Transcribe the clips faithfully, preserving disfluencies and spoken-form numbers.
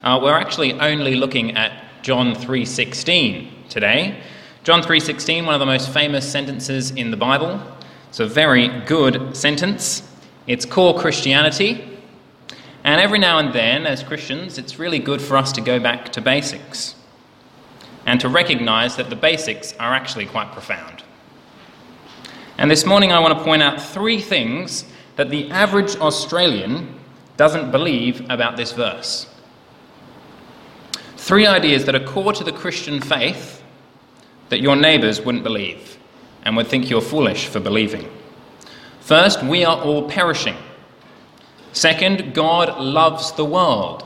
Uh, we're actually only looking at John three sixteen today. John three sixteen, one of the most famous sentences in the Bible. It's a very good sentence. It's core Christianity. And every now and then, as Christians, it's really good for us to go back to basics and to recognise that the basics are actually quite profound. And this morning I want to point out three things that the average Australian doesn't believe about this verse. Three ideas that are core to the Christian faith that your neighbours wouldn't believe and would think you're foolish for believing. First, we are all perishing. Second, God loves the world.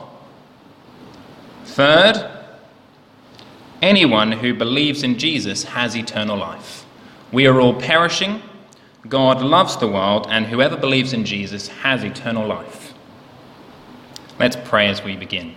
Third, anyone who believes in Jesus has eternal life. We are all perishing, God loves the world, and whoever believes in Jesus has eternal life. Let's pray as we begin.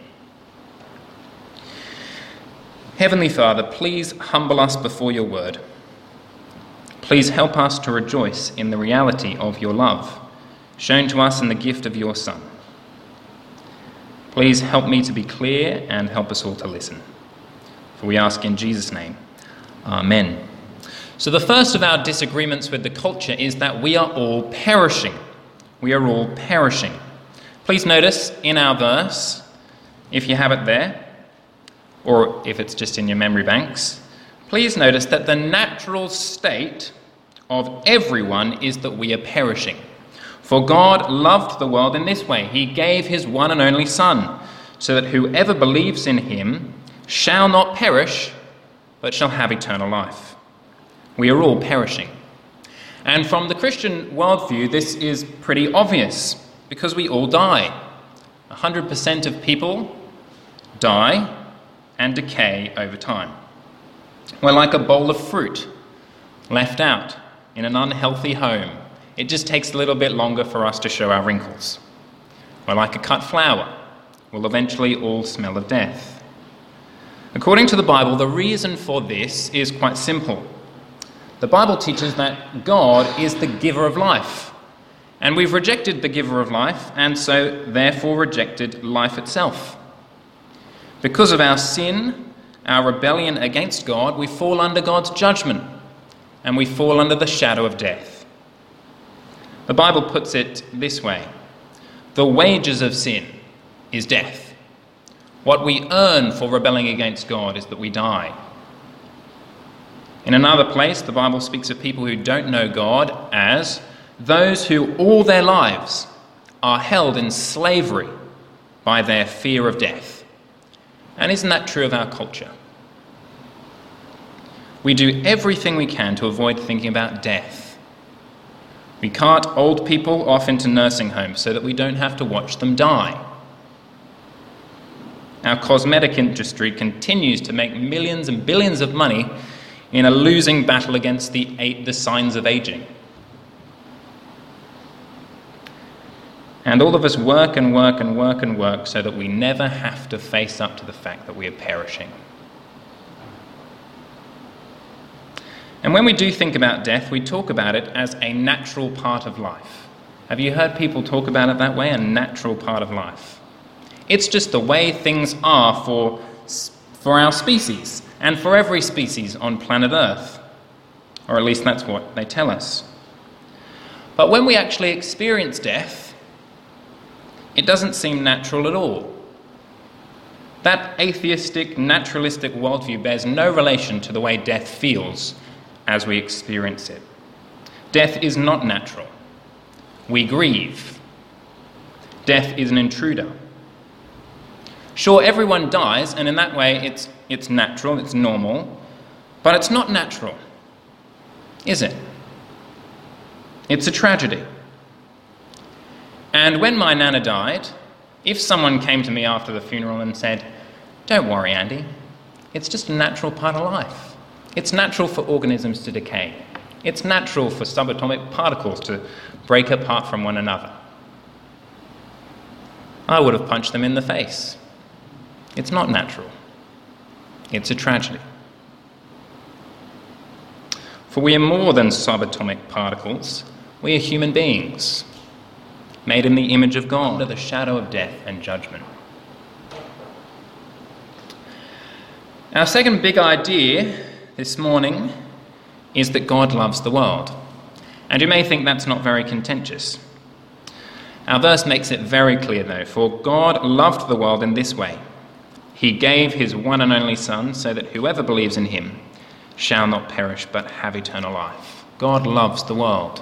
Heavenly Father, please humble us before your word. Please help us to rejoice in the reality of your love, shown to us in the gift of your Son. Please help me to be clear and help us all to listen. For we ask in Jesus' name. Amen. So the first of our disagreements with the culture is that we are all perishing. We are all perishing. Please notice in our verse, if you have it there, or if it's just in your memory banks, please notice that the natural state of everyone is that we are perishing. For God loved the world in this way. He gave his one and only Son, so that whoever believes in him shall not perish, but shall have eternal life. We are all perishing. And from the Christian worldview, this is pretty obvious, because we all die. one hundred percent of people die and decay over time. We're like a bowl of fruit left out in an unhealthy home. It just takes a little bit longer for us to show our wrinkles. We're like a cut flower. We'll eventually all smell of death. According to the Bible, the reason for this is quite simple. The Bible teaches that God is the giver of life, and we've rejected the giver of life, and so therefore rejected life itself. Because of our sin, our rebellion against God, we fall under God's judgment, and we fall under the shadow of death. The Bible puts it this way: the wages of sin is death. What we earn for rebelling against God is that we die. In another place, the Bible speaks of people who don't know God as those who all their lives are held in slavery by their fear of death. And isn't that true of our culture? We do everything we can to avoid thinking about death. We cart old people off into nursing homes so that we don't have to watch them die. Our cosmetic industry continues to make millions and billions of money in a losing battle against the, the signs of aging. And all of us work and work and work and work so that we never have to face up to the fact that we are perishing. And when we do think about death, we talk about it as a natural part of life. Have you heard people talk about it that way? A natural part of life. It's just the way things are for, for our species and for every species on planet Earth. Or at least that's what they tell us. But when we actually experience death, it doesn't seem natural at all. That atheistic, naturalistic worldview bears no relation to the way death feels as we experience it. Death is not natural. We grieve. Death is an intruder. Sure, everyone dies, and in that way it's, it's natural, it's normal, but it's not natural, is it? It's a tragedy. And when my nana died, if someone came to me after the funeral and said, "Don't worry, Andy, it's just a natural part of life. It's natural for organisms to decay. It's natural for subatomic particles to break apart from one another," I would have punched them in the face. It's not natural. It's a tragedy. For we are more than subatomic particles. We are human beings, made in the image of God, under the shadow of death and judgment. Our second big idea this morning is that God loves the world. And you may think that's not very contentious. Our verse makes it very clear, though. For God loved the world in this way. He gave his one and only Son so that whoever believes in him shall not perish but have eternal life. God loves the world.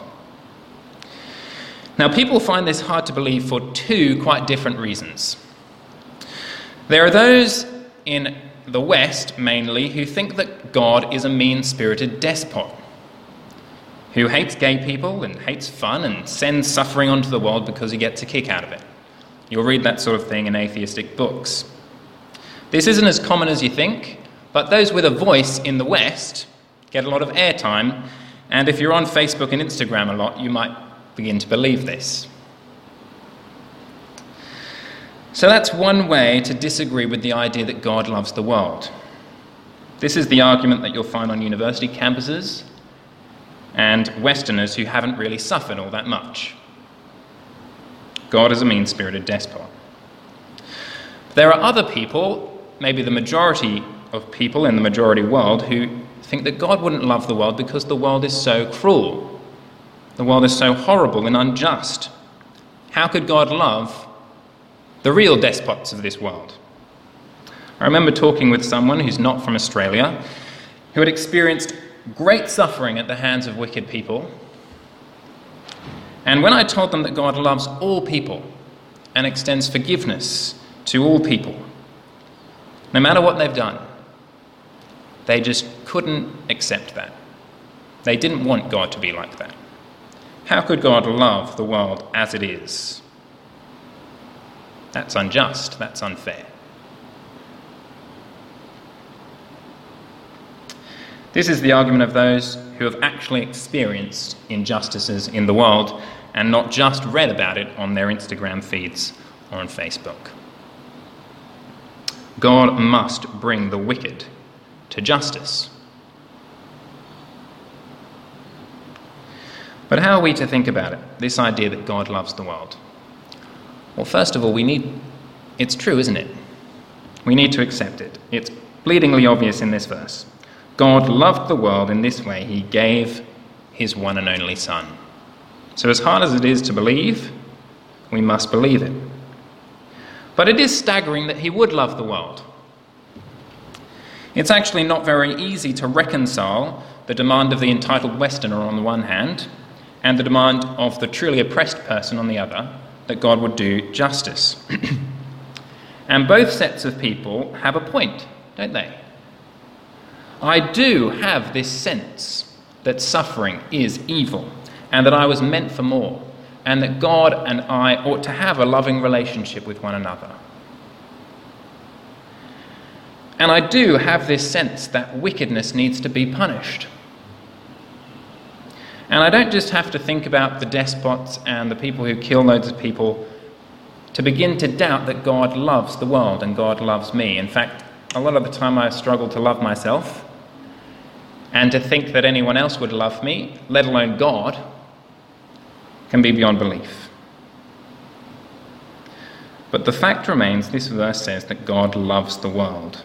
Now, people find this hard to believe for two quite different reasons. There are those in the West, mainly, who think that God is a mean-spirited despot, who hates gay people and hates fun and sends suffering onto the world because he gets a kick out of it. You'll read that sort of thing in atheistic books. This isn't as common as you think, but those with a voice in the West get a lot of airtime, and if you're on Facebook and Instagram a lot, you might begin to believe this. So that's one way to disagree with the idea that God loves the world. This is the argument that you'll find on university campuses and Westerners who haven't really suffered all that much. God is a mean-spirited despot. There are other people, maybe the majority of people in the majority world, who think that God wouldn't love the world because the world is so cruel. The world is so horrible and unjust. How could God love the real despots of this world? I remember talking with someone who's not from Australia, who had experienced great suffering at the hands of wicked people. And when I told them that God loves all people and extends forgiveness to all people, no matter what they've done, they just couldn't accept that. They didn't want God to be like that. How could God love the world as it is? That's unjust. That's unfair. This is the argument of those who have actually experienced injustices in the world and not just read about it on their Instagram feeds or on Facebook. God must bring the wicked to justice. But how are we to think about it, this idea that God loves the world? Well, first of all, we need, it's true, isn't it? We need to accept it. It's bleedingly obvious in this verse. God loved the world in this way. He gave his one and only Son. So as hard as it is to believe, we must believe it. But it is staggering that he would love the world. It's actually not very easy to reconcile the demand of the entitled Westerner on the one hand and the demand of the truly oppressed person on the other, that God would do justice. And both sets of people have a point, don't they? I do have this sense that suffering is evil and that I was meant for more and that God and I ought to have a loving relationship with one another. And I do have this sense that wickedness needs to be punished. And I don't just have to think about the despots and the people who kill loads of people to begin to doubt that God loves the world and God loves me. In fact, a lot of the time I struggle to love myself, and to think that anyone else would love me, let alone God, can be beyond belief. But the fact remains, this verse says that God loves the world.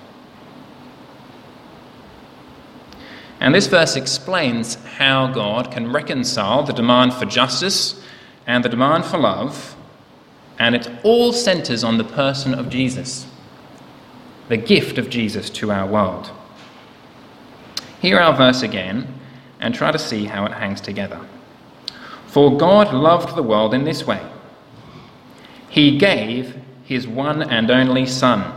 And this verse explains how God can reconcile the demand for justice and the demand for love, and it all centres on the person of Jesus, the gift of Jesus to our world. Hear our verse again and try to see how it hangs together. For God loved the world in this way. He gave his one and only Son,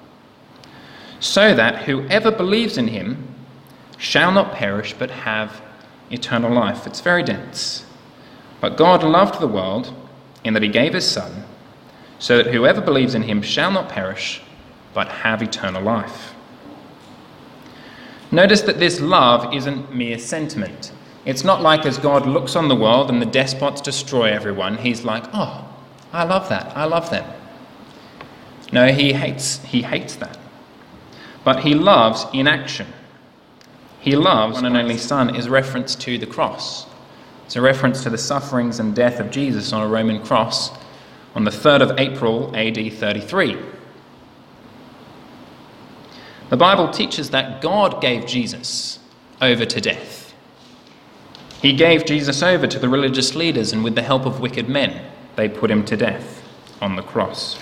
so that whoever believes in him shall not perish but have eternal life. It's very dense. But God loved the world in that he gave his Son, so that whoever believes in him shall not perish but have eternal life. Notice that this love isn't mere sentiment. It's not like as God looks on the world and the despots destroy everyone, he's like, oh, I love that, I love them. No, he hates, he hates that. But he loves in action. He loves, one and only Son, is reference to the cross. It's a reference to the sufferings and death of Jesus on a Roman cross on the third of April, A D thirty-three. The Bible teaches that God gave Jesus over to death. He gave Jesus over to the religious leaders, and with the help of wicked men, they put him to death on the cross.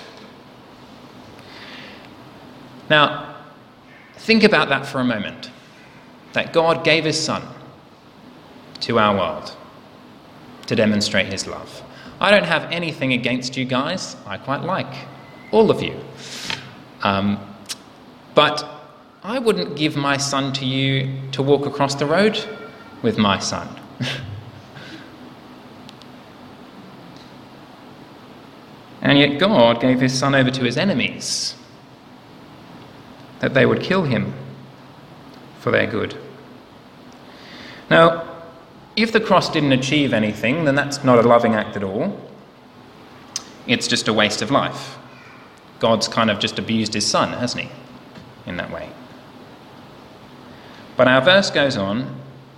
Now, think about that for a moment, that God gave his Son to our world to demonstrate his love. I don't have anything against you guys. I quite like all of you. Um, but I wouldn't give my son to you to walk across the road with my son. And yet God gave his son over to his enemies, that they would kill him for their good. Now, if the cross didn't achieve anything, then that's not a loving act at all. It's just a waste of life. God's kind of just abused his son, hasn't he, in that way? But our verse goes on.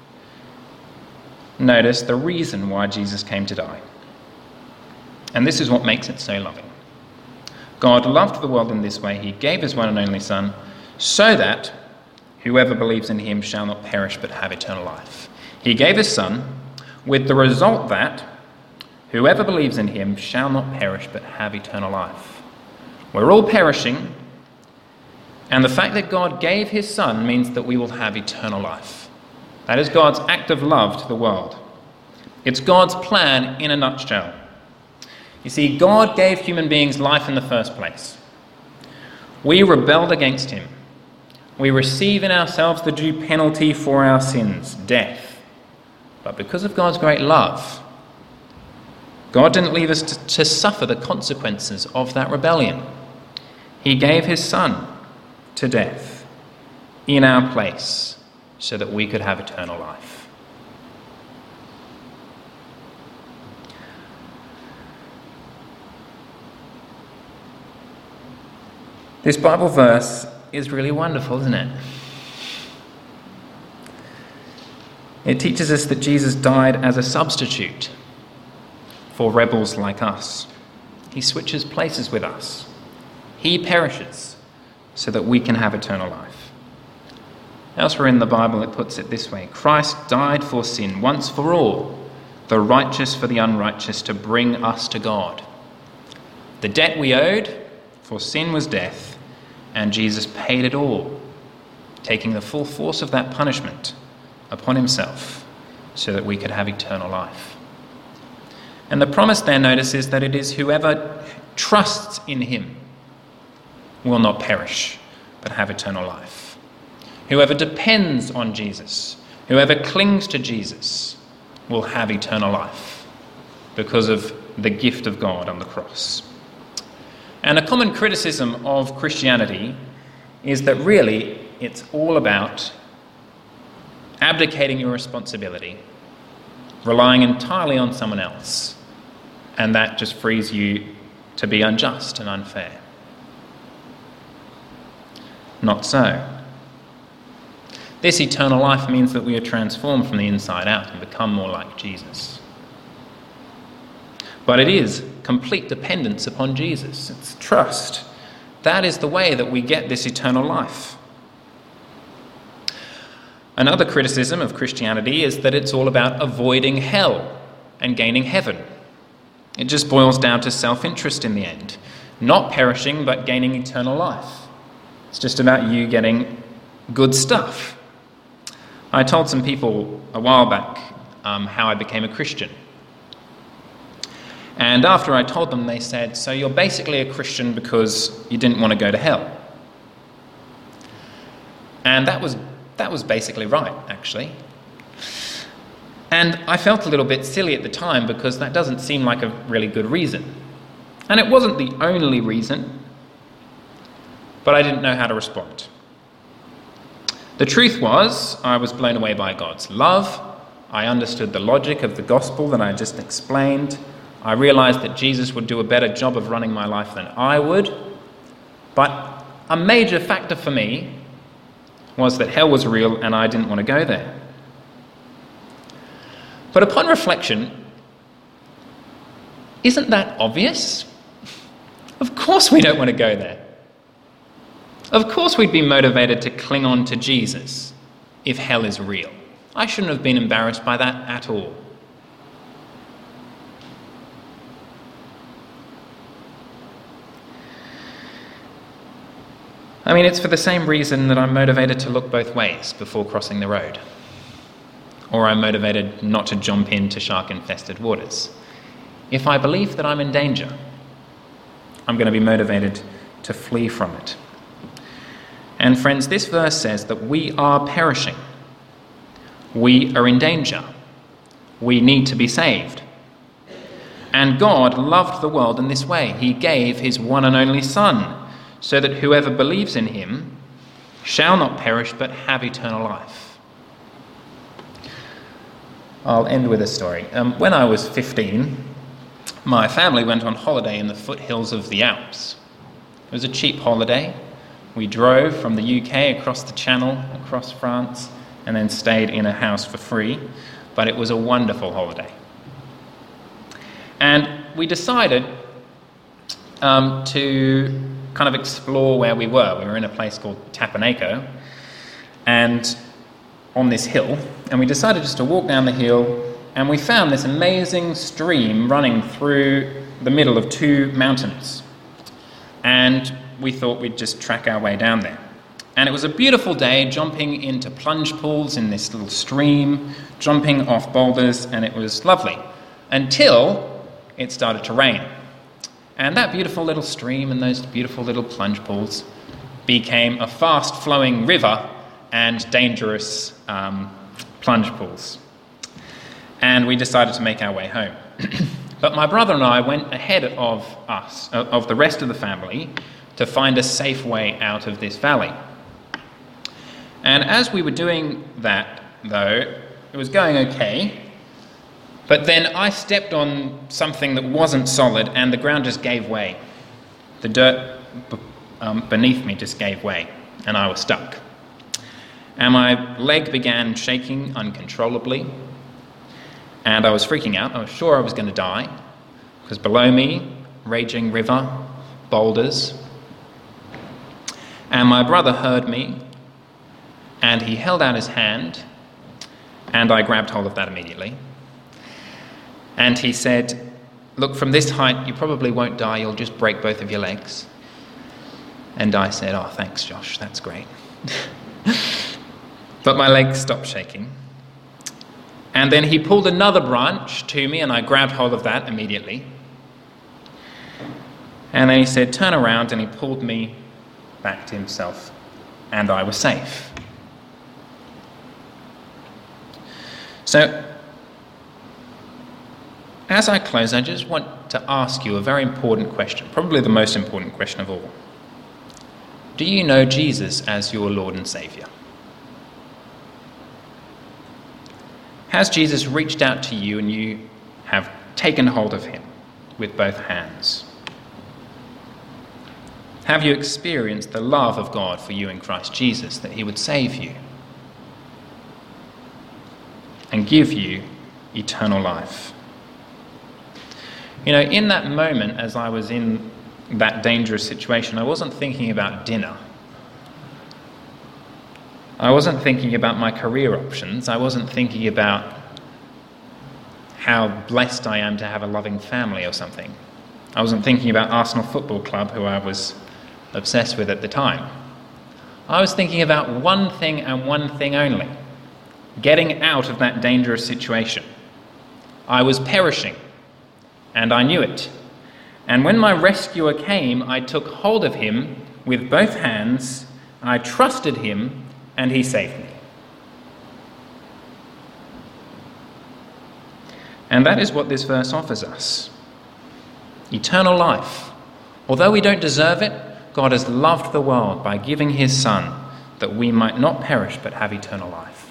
Notice the reason why Jesus came to die. And this is what makes it so loving. God loved the world in this way. He gave his one and only Son, so that whoever believes in him shall not perish but have eternal life. He gave his Son with the result that whoever believes in him shall not perish but have eternal life. We're all perishing, and the fact that God gave his Son means that we will have eternal life. That is God's act of love to the world. It's God's plan in a nutshell. You see, God gave human beings life in the first place. We rebelled against him. We receive in ourselves the due penalty for our sins, death. But because of God's great love, God didn't leave us to, to suffer the consequences of that rebellion. He gave his Son to death in our place so that we could have eternal life. This Bible verse is really wonderful, isn't it? It teaches us that Jesus died as a substitute for rebels like us. He switches places with us. He perishes so that we can have eternal life. Elsewhere in the Bible it puts it this way: Christ died for sin once for all, the righteous for the unrighteous, to bring us to God. The debt we owed for sin was death, and Jesus paid it all, taking the full force of that punishment upon himself so that we could have eternal life. And the promise there, notice, is that it is whoever trusts in him will not perish but have eternal life. Whoever depends on Jesus, whoever clings to Jesus, will have eternal life because of the gift of God on the cross. And a common criticism of Christianity is that really it's all about abdicating your responsibility, relying entirely on someone else, and that just frees you to be unjust and unfair. Not so. This eternal life means that we are transformed from the inside out and become more like Jesus. But it is complete dependence upon Jesus. It's trust. That is the way that we get this eternal life. Another criticism of Christianity is that it's all about avoiding hell and gaining heaven. It just boils down to self-interest in the end. Not perishing, but gaining eternal life. It's just about you getting good stuff. I told some people a while back um, how I became a Christian. And after I told them, they said, "So you're basically a Christian because you didn't want to go to hell." And that was that was basically right, actually. And I felt a little bit silly at the time because that doesn't seem like a really good reason. And it wasn't the only reason, but I didn't know how to respond. The truth was, I was blown away by God's love. I understood the logic of the gospel that I just explained. I realized that Jesus would do a better job of running my life than I would. But a major factor for me was that hell was real and I didn't want to go there. But upon reflection, isn't that obvious? Of course we don't want to go there. Of course we'd be motivated to cling on to Jesus if hell is real. I shouldn't have been embarrassed by that at all. I mean, it's for the same reason that I'm motivated to look both ways before crossing the road. Or I'm motivated not to jump into shark-infested waters. If I believe that I'm in danger, I'm going to be motivated to flee from it. And friends, this verse says that we are perishing. We are in danger. We need to be saved. And God loved the world in this way. He gave his one and only Son, so that whoever believes in him shall not perish but have eternal life. I'll end with a story. Um, when I was fifteen, my family went on holiday in the foothills of the Alps. It was a cheap holiday. We drove from the U K across the Channel, across France, and then stayed in a house for free. But it was a wonderful holiday. And we decided um, to kind of explore where we were. We were in a place called Tapanako, and on this hill, and we decided just to walk down the hill, and we found this amazing stream running through the middle of two mountains. And we thought we'd just track our way down there. And it was a beautiful day, jumping into plunge pools in this little stream, jumping off boulders, and it was lovely, until it started to rain. And that beautiful little stream and those beautiful little plunge pools became a fast-flowing river and dangerous um, plunge pools. And we decided to make our way home. But my brother and I went ahead of us, of the rest of the family, to find a safe way out of this valley. And as we were doing that, though, it was going okay. But then I stepped on something that wasn't solid, and the ground just gave way. The dirt b- um, beneath me just gave way, and I was stuck. And my leg began shaking uncontrollably, and I was freaking out. I was sure I was going to die, because below me, raging river, boulders. And my brother heard me, and he held out his hand, and I grabbed hold of that immediately. And he said, "Look, from this height, you probably won't die, you'll just break both of your legs." And I said, "Oh, thanks, Josh, that's great." But my legs stopped shaking. And then he pulled another branch to me, and I grabbed hold of that immediately. And then he said, "Turn around," and he pulled me back to himself, and I was safe. So, as I close, I just want to ask you a very important question, probably the most important question of all. Do you know Jesus as your Lord and Saviour? Has Jesus reached out to you and you have taken hold of him with both hands? Have you experienced the love of God for you in Christ Jesus, that he would save you and give you eternal life? You know, in that moment, as I was in that dangerous situation, I wasn't thinking about dinner. I wasn't thinking about my career options. I wasn't thinking about how blessed I am to have a loving family or something. I wasn't thinking about Arsenal Football Club, who I was obsessed with at the time. I was thinking about one thing and one thing only: getting out of that dangerous situation. I was perishing, and I knew it. And when my rescuer came, I took hold of him with both hands, I trusted him, and he saved me. And that is what this verse offers us. Eternal life. Although we don't deserve it, God has loved the world by giving his Son, that we might not perish but have eternal life.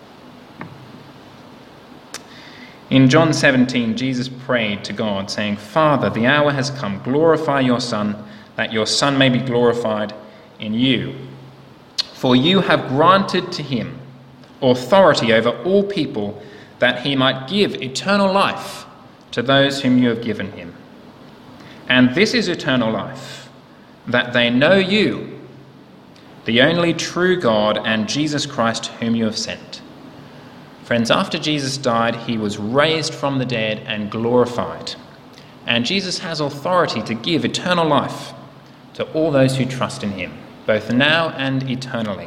In John seventeen, Jesus prayed to God, saying, "Father, the hour has come. Glorify your Son, that your Son may be glorified in you. For you have granted to him authority over all people, that he might give eternal life to those whom you have given him. And this is eternal life, that they know you, the only true God, and Jesus Christ whom you have sent. Friends, after Jesus died, he was raised from the dead and glorified. And Jesus has authority to give eternal life to all those who trust in him, both now and eternally.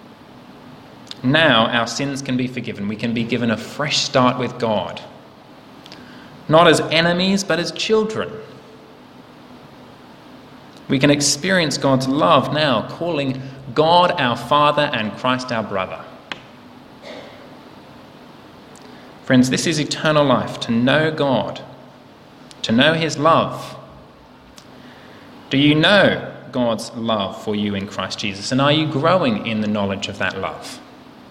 Now our sins can be forgiven. We can be given a fresh start with God. Not as enemies, but as children. We can experience God's love now, calling God our Father and Christ our brother. Friends, this is eternal life, to know God, to know his love. Do you know God's love for you in Christ Jesus? And are you growing in the knowledge of that love?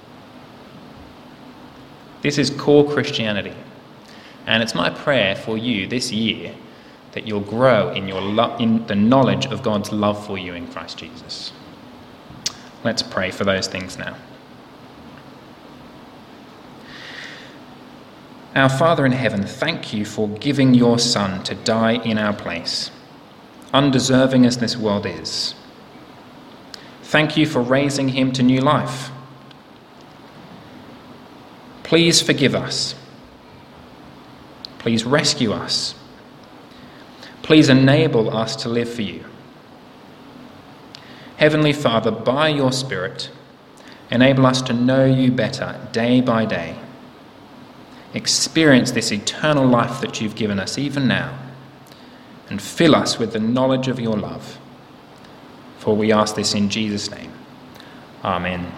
This is core Christianity. And it's my prayer for you this year that you'll grow in, your lo- in the knowledge of God's love for you in Christ Jesus. Let's pray for those things now. Our Father in heaven, thank you for giving your Son to die in our place, undeserving as this world is. Thank you for raising him to new life. Please forgive us. Please rescue us. Please enable us to live for you. Heavenly Father, by your Spirit, enable us to know you better day by day. Experience this eternal life that you've given us even now, and fill us with the knowledge of your love. For we ask this in Jesus' name. Amen.